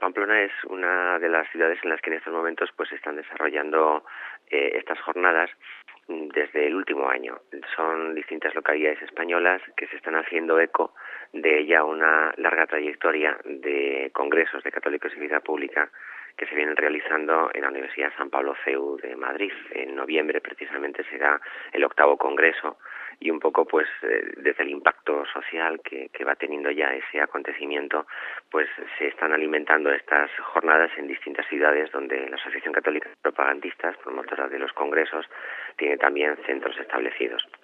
Pamplona es una de las ciudades en las que en estos momentos pues se están desarrollando estas jornadas desde el último año. Son distintas localidades españolas que se están haciendo eco de ya una larga trayectoria de congresos de católicos y vida pública que se vienen realizando en la Universidad San Pablo CEU de Madrid. En noviembre precisamente será el 8º congreso y un poco pues desde el impacto social que va teniendo ya ese acontecimiento, pues se están alimentando estas jornadas en distintas ciudades donde la Asociación Católica de Propagandistas, promotora de los congresos, tiene también centros establecidos.